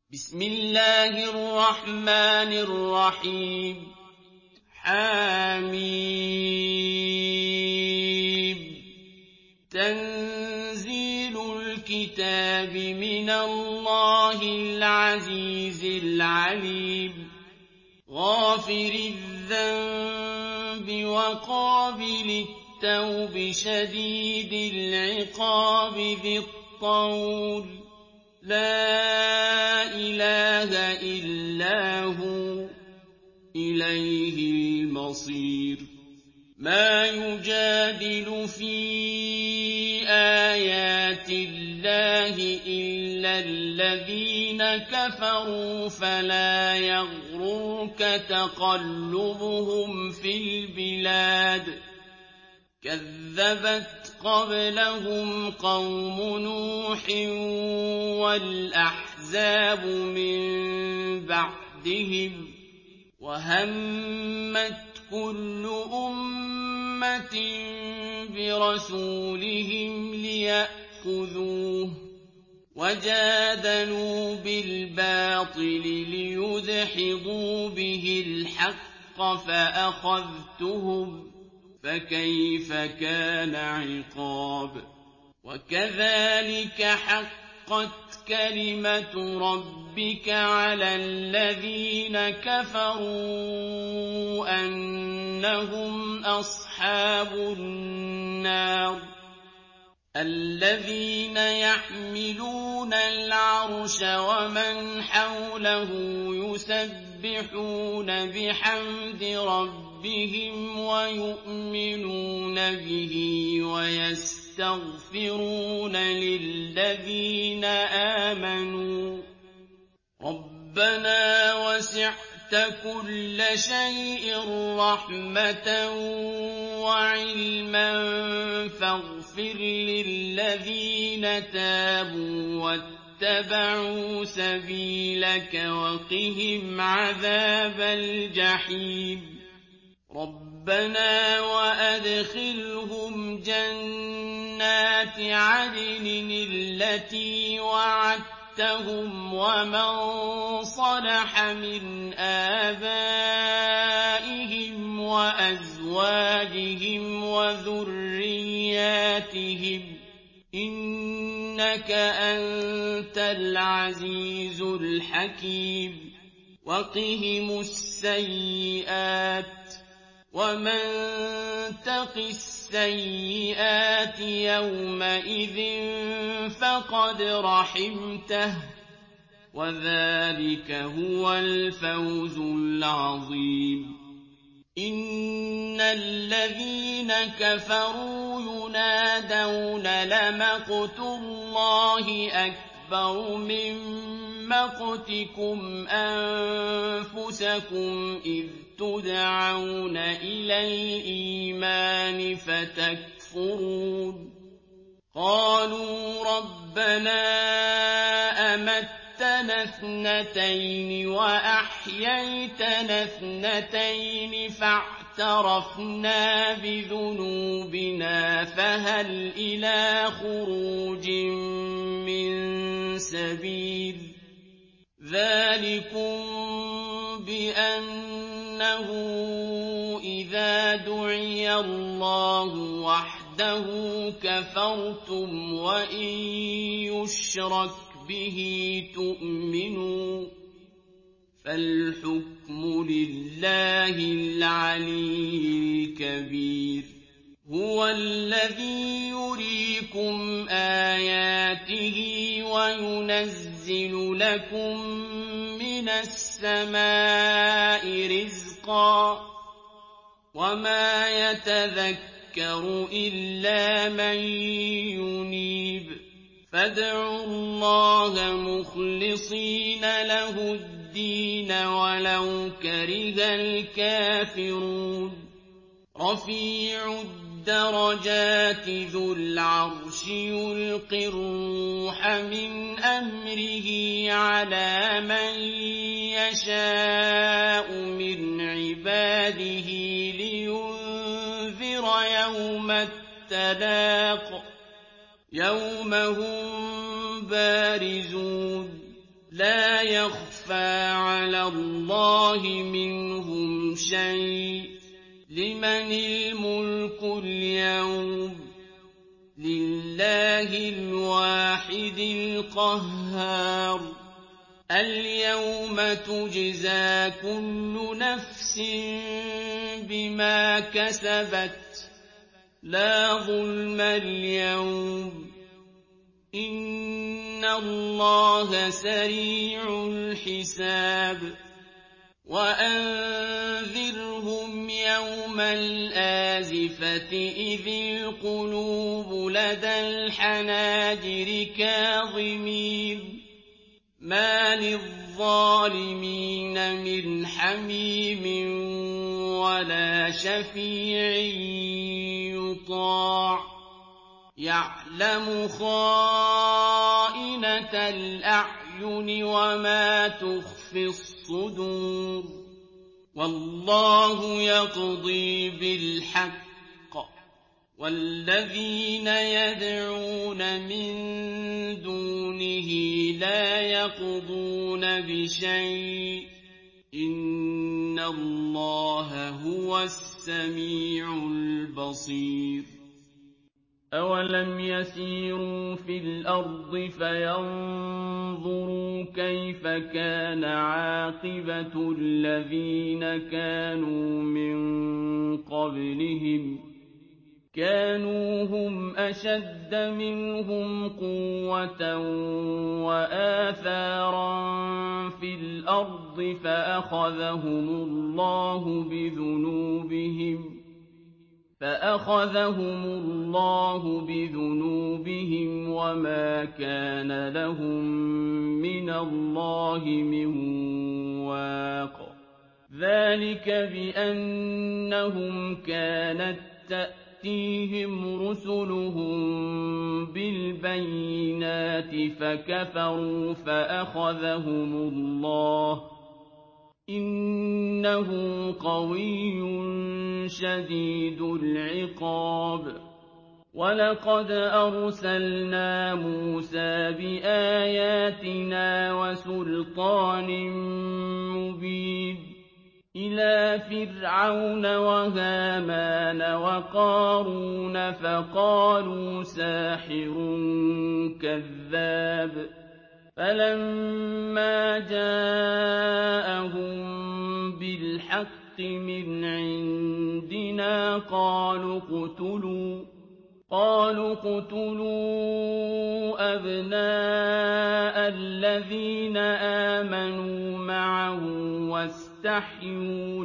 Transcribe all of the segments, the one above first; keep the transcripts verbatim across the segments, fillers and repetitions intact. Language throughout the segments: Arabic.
بسم الله الرحمن الرحيم حم تنزيل الكتاب من الله العزيز العليم غافر الذنب وقابل التوب شديد العقاب ذي الطول لا إله إلا هو إليه المصير ما يجادل في آيات الله إلا الذين كفروا فلا يغررك تقلبهم في البلاد كذبت قبلهم قوم نوح والأحزاب من بعدهم وهمت كل أمة برسولهم ليأخذوه وجادلوا بالباطل ليدحضوا به الحق فأخذتهم فكيف كان عقاب وكذلك حقت كلمة ربك على الذين كفروا أنهم أصحاب النار الذين يحملون العرش ومن حوله يسبحون بحمد ربهم ويؤمنون به ويستغفرون للذين آمنوا ربنا وسعت كل شيء رحمة وعلما فاغفر للذين تابوا واتبعوا سبيلك وقهم عذاب الجحيم ربنا وأدخلهم جنات عدن التي وعدتهم ومن صلح من آبائهم وأزواجهم وذرياتهم إنك أنت العزيز الحكيم وقهم السيئات ومن تق السيئات يومئذ فقد رحمته وذلك هو الفوز العظيم إن الذين كفروا ينادون لمقت الله أكبر من مقتكم أنفسكم إذ تدعون إلى الإيمان فتكفرون قالوا ربنا أمتنا اثنتين وأحييتنا اثنتين فاعترفنا بذنوبنا فهل إلى خروج من سبيل ذلكم بأنه إذا دعي الله وحده كفرتم وإن يشرك به تؤمنوا فالحكم لله العلي الكبير هو الذي يريكم آياته وينزل لكم من السماء رزقا وما يتذكر إلا من ينيب فادعوا الله مخلصين له الدين ولو كره الكافرون رفيع الدرجات ذو العرش يلقي الروح من أمره على من يشاء من عباده لينذر يوم التلاق يوم هم بارزون لا يخفى على الله منهم شيء لمن الملك اليوم لله الواحد القهار اليوم تجزى كل نفس بما كسبت لا ظلم اليوم إن الله سريع الحساب وأنذرهم يوم الآزفة إذ القلوب لدى الحناجر كاظمين ما للظالمين من حميم ولا شفيع يطاع يعلم خائنة الأعين وما تخفي الصدور والله يقضي بالحق والذين يدعون من دونه لا يقضون بشيء إن الله هو السميع البصير أولم يسيروا في الأرض فينظروا كيف كان عاقبة الذين كانوا من قبلهم كانوا هم أشد منهم قوة وآثارا في الأرض فأخذهم الله بذنوبهم فأخذهم الله بذنوبهم وما كان لهم من الله من واق ذلك بأنهم كانت تأتيهم رسلهم بالبينات فكفروا فأخذهم الله إنه قوي شديد العقاب ولقد أرسلنا موسى بآياتنا وسلطان مبين إلى فرعون وهامان وقارون فقالوا ساحر كذاب فلما جاءهم بالحق من عندنا قالوا اقتلوا قالوا اقتلوا أبناء الذين آمنوا معه واستحيوا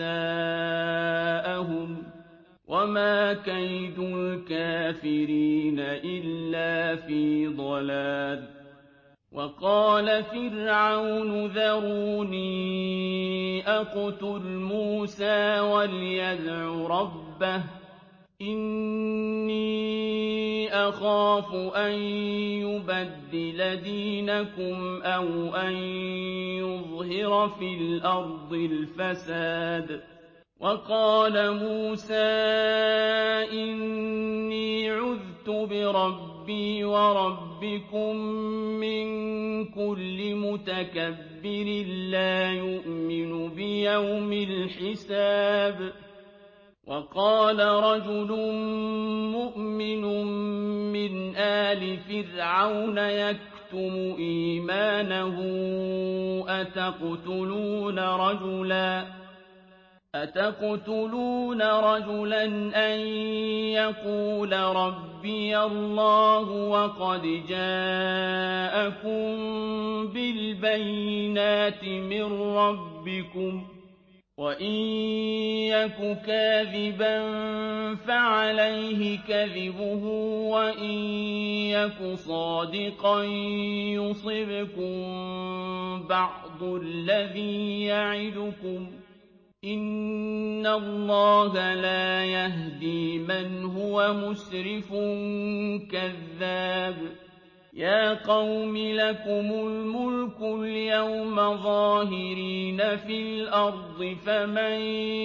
نساءهم وما كيد الكافرين إلا في ضلال وقال فرعون ذروني أقتل موسى وليدع ربه إني أخاف أن يبدل دينكم أو أن يظهر في الأرض الفساد وقال موسى إني عذت بربي وربكم من كل متكبر لا يؤمن بيوم الحساب وقال رجل مؤمن من آل فرعون يكتم إيمانه أتقتلون رجلا أتقتلون رجلا أن يقول ربي الله وقد جاءكم بالبينات من ربكم وإن يك كاذبا فعليه كذبه وإن يك صادقا يصبكم بعض الذي يعدكم إن الله لا يهدي من هو مسرف كذاب يا قوم لكم الملك اليوم ظاهرين في الأرض فمن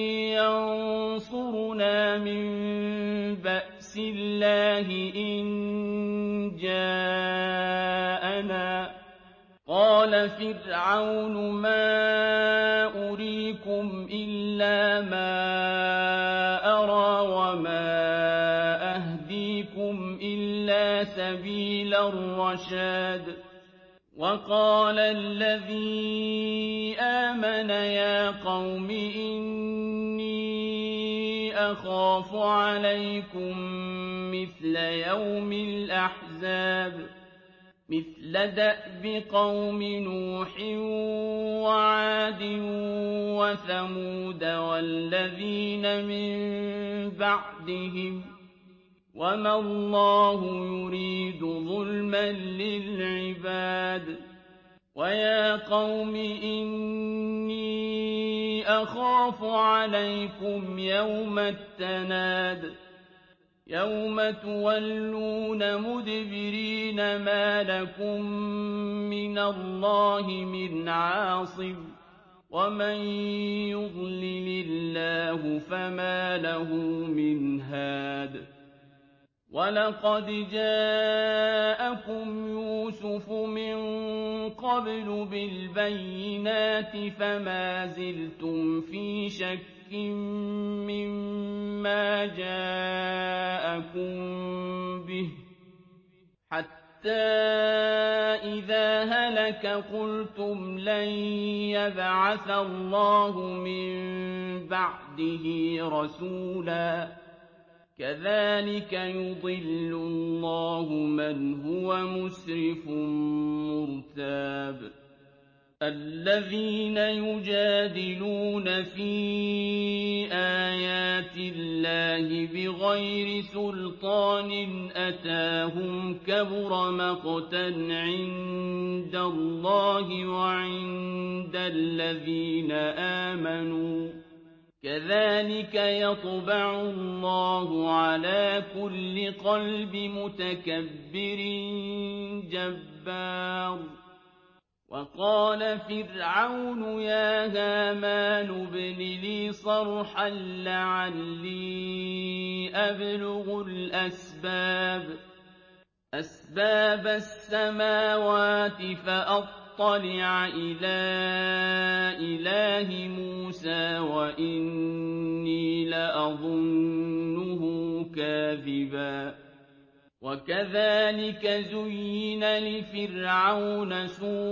ينصرنا من بأس الله إن جاءنا قَالَ فِرْعَوْنُ مَا أُرِيكُمْ إِلَّا مَا أَرَىٰ وَمَا أَهْدِيكُمْ إِلَّا سَبِيلَ الرَّشَادِ وَقَالَ الَّذِي آمَنَ يَا قَوْمِ إِنِّي أَخَافُ عَلَيْكُم مِّثْلَ يَوْمِ الْأَحْزَابِ مثل دأب قوم نوح وعاد وثمود والذين من بعدهم وما الله يريد ظلما للعباد ويا قوم إني أخاف عليكم يوم التناد يوم تولون مدبرين ما لكم من الله من عاصم ومن يضلل الله فما له من هاد وَلَقَدْ جَاءَكُمْ يُوسُفُ مِن قَبْلُ بِالْبَيِّنَاتِ فَمَا زِلْتُمْ فِي شَكٍّ مِّمَّا جَاءَكُم بِهِ حَتَّىٰ إِذَا هَلَكَ قُلْتُمْ لَن يَبْعَثَ اللَّهُ مِن بَعْدِهِ رَسُولًا كَذَٰلِكَ يُضِلُّ اللَّهُ مَنْ هُوَ مُسْرِفٌ مُّرْتَابٌ الَّذِينَ يُجَادِلُونَ فِي آيَاتِ اللَّهِ بِغَيْرِ سُلْطَانٍ أَتَاهُمْ كَبُرَ مَقْتًا عِندَ اللَّهِ وَعِندَ الَّذِينَ آمَنُوا كَذَٰلِكَ يَطْبَعُ اللَّهُ عَلَىٰ كُلِّ قَلْبِ مُتَكَبِّرٍ جَبَّارٍ وَقَالَ فِرْعَوْنُ يَا هَامَانُ ابْنِ لِي صَرْحًا لَّعَلِّي أَبْلُغُ الْأَسْبَابَ أَسْبَابَ السَّمَاوَاتِ فَأَطَّلِعَ إِلَىٰ إِلَٰهِ مُوسَىٰ وَإِنِّي لَأَظُنُّهُ كَاذِبًا وَكَذَٰلِكَ زُيِّنَ لِفِرْعَوْنَ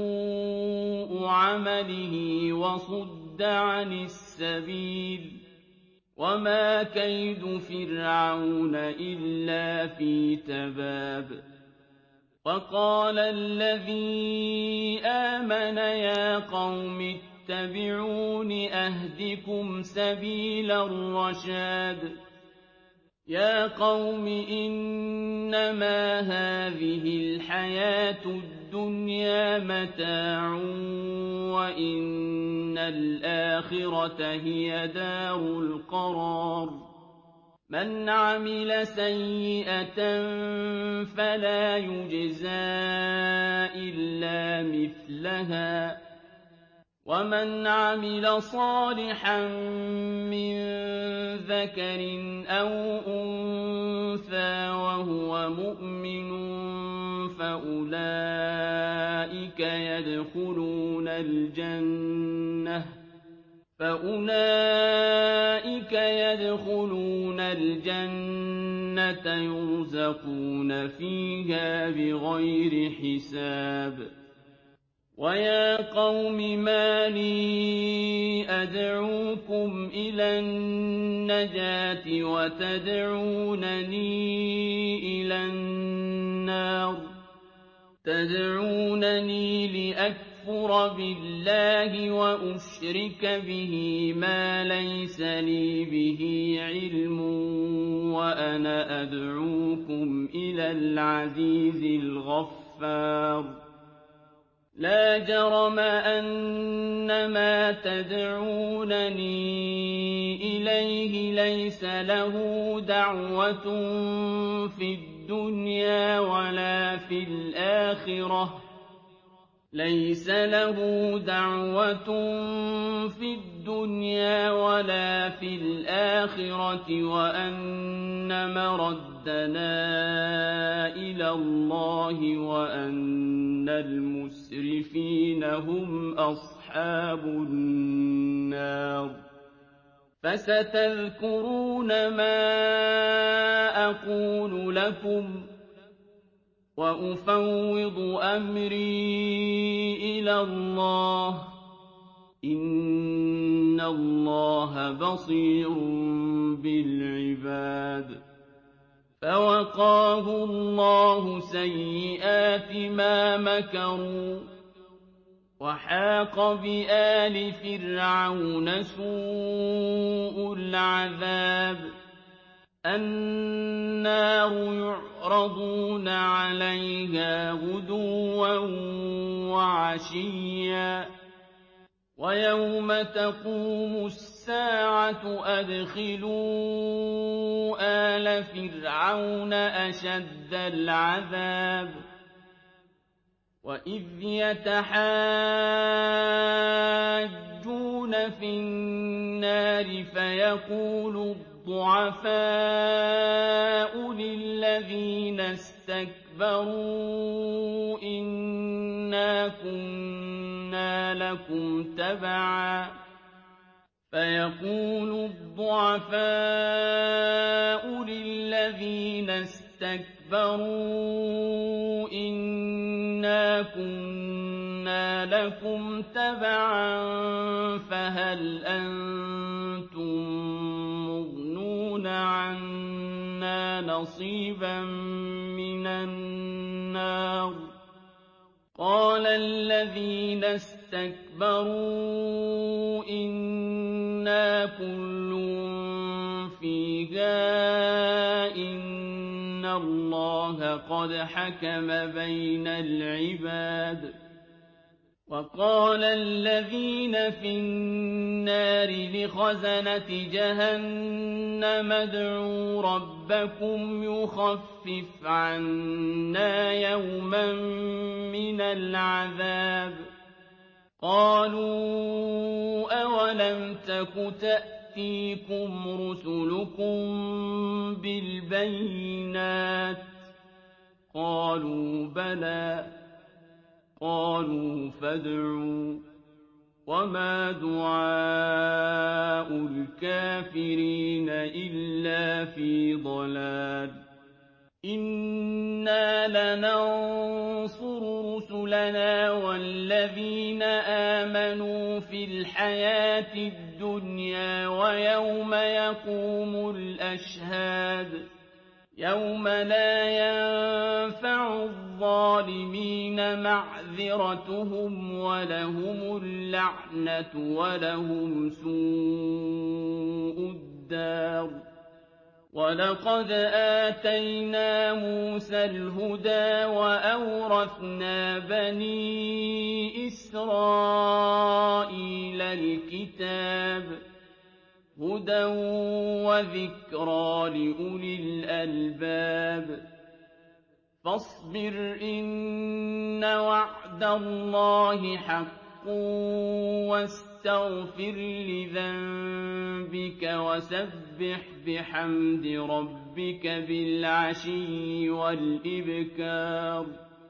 سُوءُ عَمَلِهِ وَصُدَّ عَنِ السَّبِيلِ وَمَا كَيْدُ فِرْعَوْنَ إِلَّا فِي تَبَابٍ وَقَالَ الَّذِي آمَنَ يَا قَوْمِ اتَّبِعُونِ أَهْدِكُمْ سَبِيلَ الرَّشَادِ يَا قَوْمِ إِنَّمَا هَٰذِهِ الْحَيَاةُ الدُّنْيَا مَتَاعٌ وَإِنَّ الْآخِرَةَ هِيَ دَارُ الْقَرَارِ مَنْ عَمِلَ سَيِّئَةً فَلَا يُجْزَىٰ إِلَّا مِثْلَهَا وَمَنْ عَمِلَ صَالِحًا مِّن ذَكَرٍ أَوْ أُنثَىٰ وَهُوَ مُؤْمِنٌ فَأُولَٰئِكَ يَدْخُلُونَ الْجَنَّةَ فَأُولَٰئِكَ يَدْخُلُونَ الْجَنَّةَ يُرْزَقُونَ فِيهَا بِغَيْرِ حِسَابٍ وَيَا قَوْمِ مَا لِي أَدْعُوكُمْ إِلَى النَّجَاةِ وَتَدْعُونَنِي إِلَى النَّارِ تَدْعُونَنِي لِأَكْفُرَ بِاللَّهِ وَأُشْرِكَ بِهِ مَا لَيْسَ لِي بِهِ عِلْمٌ وَأَنَا أَدْعُوكُمْ إِلَى الْعَزِيزِ الْغَفَّارِ لَا جَرَمَ أَنَّ مَا تَدْعُونَنِي إِلَيْهِ لَيْسَ لَهُ دَعْوَةٌ فِي الدُّنْيَا وَلَا فِي الْآخِرَةِ لَيْسَ لَهُ دَعْوَةٌ فِي الدُّنْيَا وَلَا فِي الْآخِرَةِ وَأَنَّ مَرَدَّهُ رَدَّنَا إِلَى اللَّهِ وَأَنَّ الْمُسْرِفِينَ هُمْ أَصْحَابُ النَّارِ فَسَتَذْكُرُونَ مَا أَقُولُ لَكُمْ وَأُفَوِّضُ أَمْرِي إِلَى اللَّهِ ۚ إِنَّ اللَّهَ بَصِيرٌ بِالْعِبَادِ فَوَقَاهُ اللَّهُ سَيِّئَاتِ مَا مَكَرُوا وَحَاقَ بِآلِ فِرْعَوْنَ سُوءُ الْعَذَابِ النَّارُ يُعْرَضُونَ عَلَيْهَا غُدُوًّا وَعَشِيًّا وَيَوْمَ تَقُومُ السَّاعَةُ أَدْخِلُوا آلَ فِرْعَوْنَ أَشَدَّ الْعَذَابِ وَإِذْ يَتَحَاجُّونَ فِي النَّارِ فَيَقُولُ الضُّعَفَاءُ لِلَّذِينَ اسْتَكْبَرُوا إِنَّا كُنَّا لَكُمْ تَبَعًا فَيَقُولُ الضُّعَفَاءُ لِلَّذِينَ اسْتَكْبَرُوا إِنَّا كُنَّا لَكُمْ تَبَعًا فَهَلْ أَنتُم مُّغْنُونَ عَنَّا نَصِيبًا مِّنَ النَّارِ قَالَ الَّذِينَ اسْتَكْبَرُوا إِنَّا كُلٌّ فِيهَا إِنَّ اللَّهَ قَدْ حَكَمَ بَيْنَ الْعِبَادِ وَقَالَ الَّذِينَ فِي النَّارِ لِخَزَنَةِ جَهَنَّمَ ادْعُوا رَبَّكُمْ يُخَفِّفْ عَنَّا يَوْمًا مِّنَ الْعَذَابِ قَالُوا أَوَلَمْ تَكُ تَأْتِيكُمْ رُسُلُكُم بِالْبَيِّنَاتِ ۖ قَالُوا بَلَىٰ ۚ قَالُوا فَادْعُوا ۗ وَمَا دُعَاءُ الْكَافِرِينَ إِلَّا فِي ضَلَالٍ إِنَّا لَنَنصُرُ رُسُلَنَا وَالَّذِينَ آمَنُوا فِي الْحَيَاةِ الدُّنْيَا وَيَوْمَ يَقُومُ الْأَشْهَادُ يَوْمَ لَا يَنفَعُ الظَّالِمِينَ مَعْذِرَتُهُمْ وَلَهُمُ اللَّعْنَةُ وَلَهُمْ سُوءُ الدَّارِ وَلَقَدْ آتَيْنَا مُوسَى الْهُدَىٰ وَأَوْرَثْنَا بَنِي إِسْرَائِيلَ الْكِتَابَ هُدًى وَذِكْرَىٰ لِأُولِي الْأَلْبَابِ فَاصْبِرْ إِنَّ وَعْدَ اللَّهِ حَقٌّ وَاسْتَغْفِرْ لِذَنبِكَ وَسَبِّحْ بِحَمْدِ رَبِّكَ بِالْعَشِيِّ وَالْإِبْكَارِ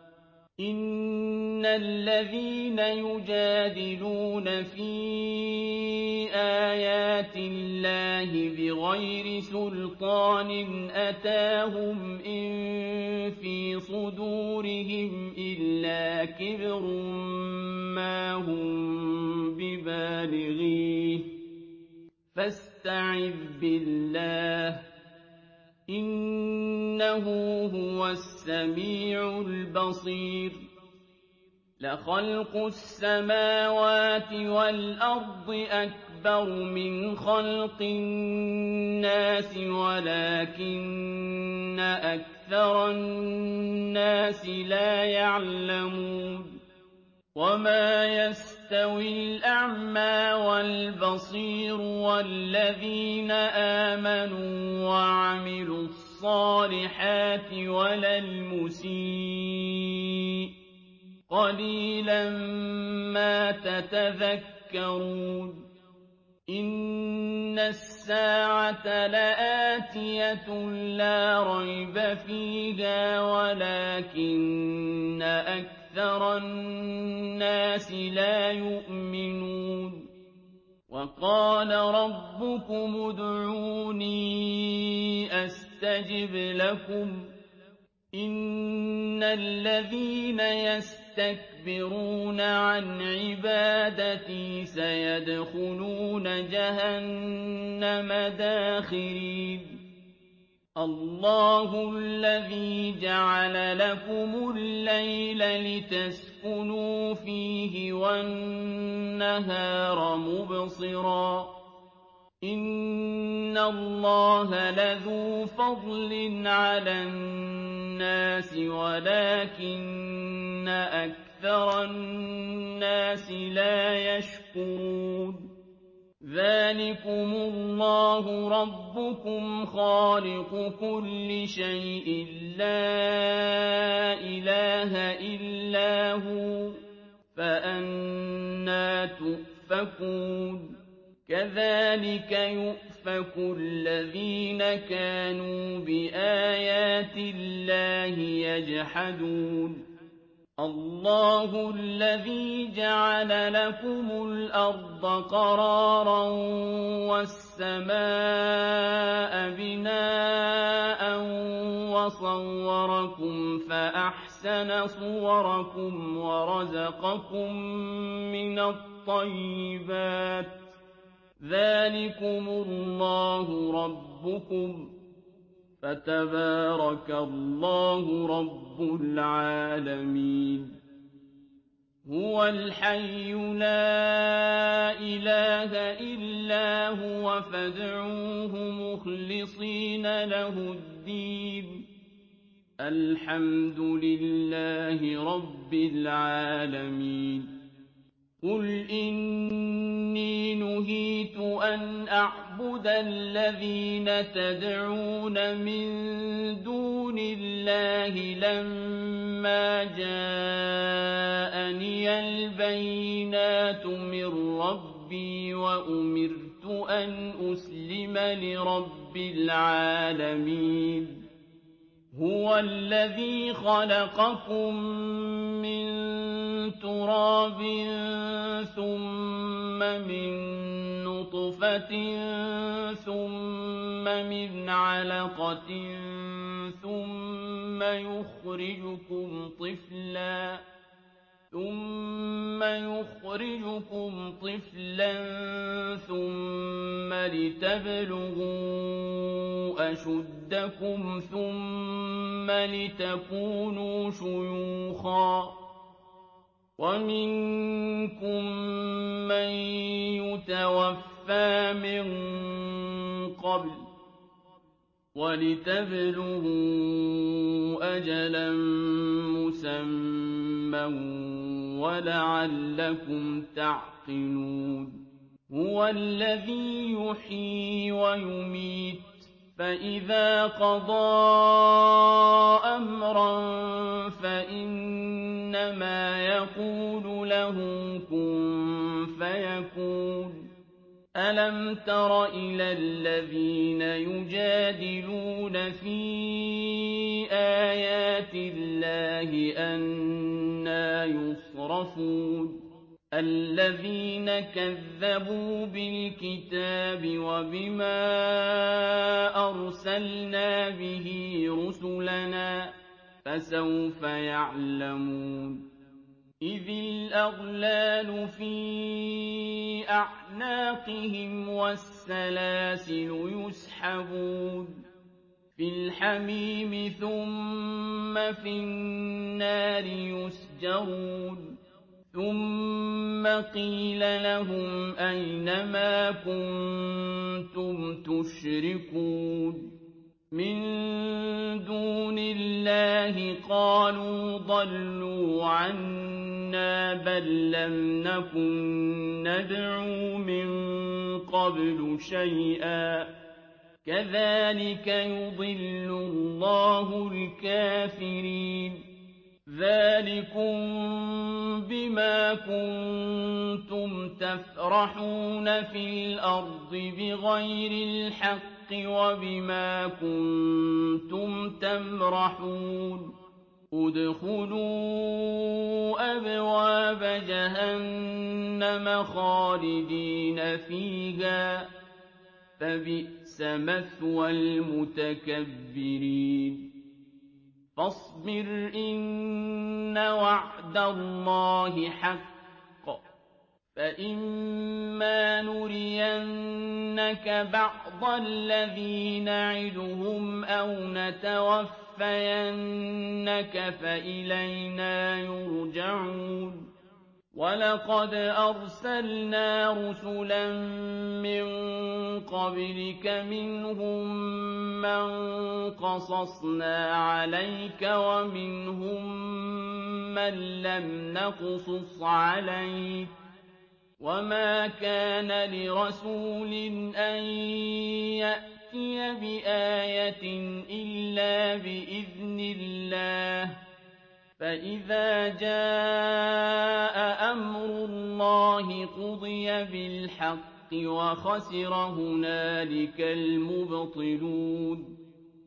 إِنَّ الَّذِينَ يُجَادِلُونَ فِي آيَاتِ اللَّهِ بِغَيْرِ سُلْطَانٍ أَتَاهُمْ إِن فِي صُدُورِهِمْ إِلَّا كِبْرٌ مَّا هُم بِبَالِغِيهِ فَاسْتَعِذْ بِاللَّهِ ۖ إِنَّهُ هُوَ السَّمِيعُ الْبَصِيرُ لَخَلْقُ السَّمَاوَاتِ وَالْأَرْضِ أَكْبَرُ مِنْ خَلْقِ النَّاسِ وَلَٰكِنَّ أَكْثَرَ النَّاسِ لَا يَعْلَمُونَ وَمَا يَسْتَوِي الْأَعْمَىٰ وَالْبَصِيرُ وَالَّذِينَ آمَنُوا وَعَمِلُوا الصَّالِحَاتِ وَلَا الْمُسِيءُ ۚ قَلِيلًا مَّا تَتَذَكَّرُونَ إِنَّ السَّاعَةَ لَآتِيَةٌ لَا رَيْبَ فِيهَا وَلَٰكِنَّ أَكْثَرَ النَّاسِ لَا يُؤْمِنُونَ وَقَالَ رَبُّكُمُ ادْعُونِي أَسْتَجِبْ لَكُمْ ۚ إِنَّ الَّذِينَ يَسْتَكْبِرُونَ عَنْ عِبَادَتِي سَيَدْخُلُونَ جَهَنَّمَ دَاخِرِينَ اللَّهُ الَّذِي جَعَلَ لَكُمُ اللَّيْلَ لِتَسْكُنُوا فِيهِ وَالنَّهَارَ مُبْصِرًا ۚ إِنَّ اللَّهَ لَذُو فَضْلٍ عَلَى النَّاسِ وَلَٰكِنَّ أَكْثَرَ النَّاسِ لَا يَشْكُرُونَ ذَٰلِكُمُ اللَّهُ رَبُّكُمْ خَالِقُ كُلِّ شَيْءٍ لَّا إِلَٰهَ إِلَّا هُوَ فَأَنَّىٰ تُؤْفَكُونَ كَذَٰلِكَ يُؤْفَكُ الَّذِينَ كَانُوا بِآيَاتِ اللَّهِ يَجْحَدُونَ اللَّهُ الَّذِي جَعَلَ لَكُمُ الْأَرْضَ قَرَارًا وَالسَّمَاءَ بِنَاءً وَصَوَّرَكُمْ فَأَحْسَنَ صُوَرَكُمْ وَرَزَقَكُم مِّنَ الطَّيِّبَاتِ ۚ ذَٰلِكُمُ اللَّهُ رَبُّكُمْ ۖ فَتَبَارَكَ اللَّهُ رَبُّ الْعَالَمِينَ هُوَ الْحَيُّ لَا إِلَٰهَ إِلَّا هُوَ فَادْعُوهُ مُخْلِصِينَ لَهُ الدِّينَ الْحَمْدُ لِلَّهِ رَبِّ الْعَالَمِينَ قُلْ إِنِّي نُهِيتُ أَنْ أَعْبُدَ الَّذِينَ تَدْعُونَ مِن دُونِ اللَّهِ لَمَّا جَاءَنِيَ الْبَيِّنَاتُ مِن رَّبِّي وَأُمِرْتُ أَنْ أُسْلِمَ لِرَبِّ الْعَالَمِينَ هُوَ الَّذِي خَلَقَكُم مِّن تُرَابٍ ثُمَّ مِن نُّطْفَةٍ ثُمَّ مِنْ عَلَقَةٍ ثُمَّ يُخْرِجُكُمْ طِفْلًا ثُمَّ يُخْرِجُكُمْ طِفْلًا ثُمَّ لِتَبْلُغُوا أَشُدَّكُمْ ثُمَّ لِتَكُونُوا شُيُوخًا ۚ وَمِنكُم مَّن يُتَوَفَّىٰ مِن قَبْلُ ۖ وَلِتَبْلُغُوا أَجَلًا مُّسَمًّى وَلَعَلَّكُمْ تَعْقِلُونَ هُوَ الَّذِي يُحْيِي وَيُمِيتُ فَإِذَا قَضَىٰ أَمْرًا فَإِنَّمَا يَقُولُ لَهُ كُن فَيَكُونُ أَلَمْ تَرَ إِلَى الَّذِينَ يُجَادِلُونَ فِي آيَاتِ اللَّهِ أَنَّىٰ يُصْرَفُونَ الَّذِينَ كَذَّبُوا بِالْكِتَابِ وَبِمَا أَرْسَلْنَا بِهِ رُسُلَنَا ۖ فَسَوْفَ يَعْلَمُونَ إِذِ الْأَغْلَالُ فِي أَعْنَاقِهِمْ وَالسَّلَاسِلُ يُسْحَبُونَ فِي الْحَمِيمِ ثُمَّ فِي النَّارِ يُسْجَرُونَ ثُمَّ قِيلَ لَهُمْ أَيْنَ مَا كُنتُمْ تُشْرِكُونَ مِن دُونِ اللَّهِ قَالُوا ضَلُّوا عَنَّا بَل لَّمْ نَكُن نَّدْعُو مِن قَبْلُ شَيْئًا ۚ كَذَٰلِكَ يُضِلُّ اللَّهُ الْكَافِرِينَ ذَٰلِكُم بِمَا كُنتُمْ تَفْرَحُونَ فِي الْأَرْضِ بِغَيْرِ الْحَقِّ وَبِمَا كُنتُمْ تَمْرَحُونَ ادْخُلُوا أَبْوَابَ جَهَنَّمَ خَالِدِينَ فِيهَا فَبِئْسَ مَثْوَى الْمُتَكَبِّرِينَ فاصبر إن وعد الله حق فإما نرينك بعض الذي نعدهم أو نتوفينك فإلينا يرجعون وَلَقَدْ أَرْسَلْنَا رُسُلًا مِّن قَبْلِكَ مِنْهُم مَّن قَصَصْنَا عَلَيْكَ وَمِنْهُم مَّن لَّمْ نَقْصُصْ عَلَيْكَ ۗ وَمَا كَانَ لِرَسُولٍ أَن يَأْتِيَ بِآيَةٍ إِلَّا بِإِذْنِ اللَّهِ ۚ فَإِذَا جَاءَ أَمْرُ اللَّهِ قُضِيَ بِالْحَقِّ وَخَسِرَ هُنَالِكَ الْمُبْطِلُونَ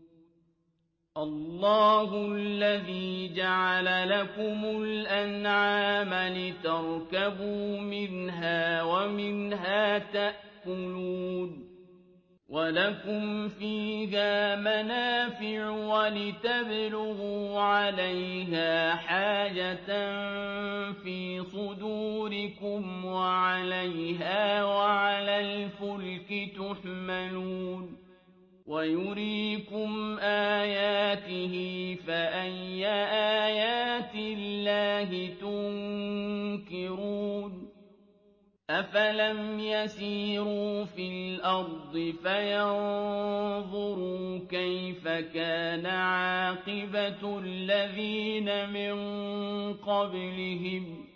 اللَّهُ الَّذِي جَعَلَ لَكُمُ الْأَنْعَامَ لِتَرْكَبُوا مِنْهَا وَمِنْهَا تَأْكُلُونَ وَلَكُمْ فِيهَا مَنَافِعُ وَلِتَبْلُغُوا عَلَيْهَا حَاجَةً فِي صُدُورِكُمْ وَعَلَيْهَا وَعَلَى الْفُلْكِ تُحْمَلُونَ وَيُرِيكُمْ آيَاتِهِ فَأَيَّ آيَاتِ اللَّهِ تُنكِرُونَ أَفَلَمْ يَسِيرُوا فِي الْأَرْضِ فَيَنظُرُوا كَيْفَ كَانَ عَاقِبَةُ الَّذِينَ مِن قَبْلِهِمْ ۚ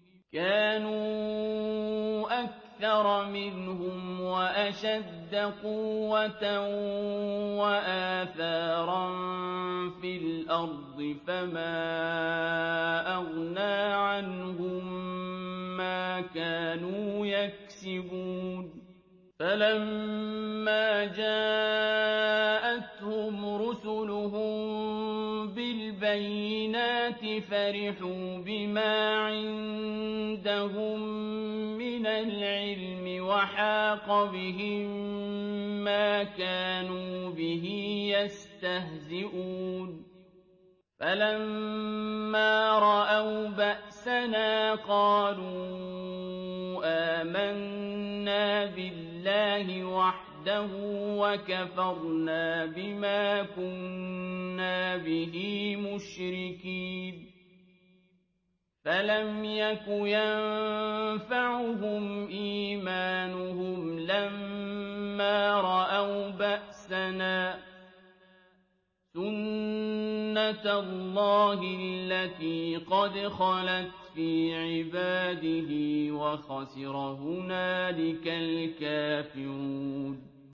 كَانُوا أَكْثَرَ مِنْهُمْ وَأَشَدَّ قُوَّةً وَآثَارًا فِي الْأَرْضِ فَمَا أَغْنَىٰ عَنْهُم مَّا كَانُوا يَكْسِبُونَ فَلَمَّا جَاءَتْهُمْ رُسُلُهُم بِالْبَيِّنَاتِ فَرِحُوا بِمَا عِندَهُم مِّنَ الْعِلْمِ وَحَاقَ بِهِم مَّا كَانُوا بِهِ يَسْتَهْزِئُونَ فَلَمَّا رَأَوْا بَأْسَنَا قَالُوا آمَنَّا بِاللَّهِ وَحْدَهُ وَكَفَرْنَا بِمَا كُنَّا بِهِ مُشْرِكِينَ فَلَمْ يَكُ يَنفَعُهُمْ إِيمَانُهُمْ لَمَّا رَأَوْا بَأْسَنَا ۖ سُنَّتَ اللَّهِ الَّتِي قَدْ خَلَتْ فِي عِبَادِهِ ۖ وَخَسِرَ هُنَالِكَ الْكَافِرُونَ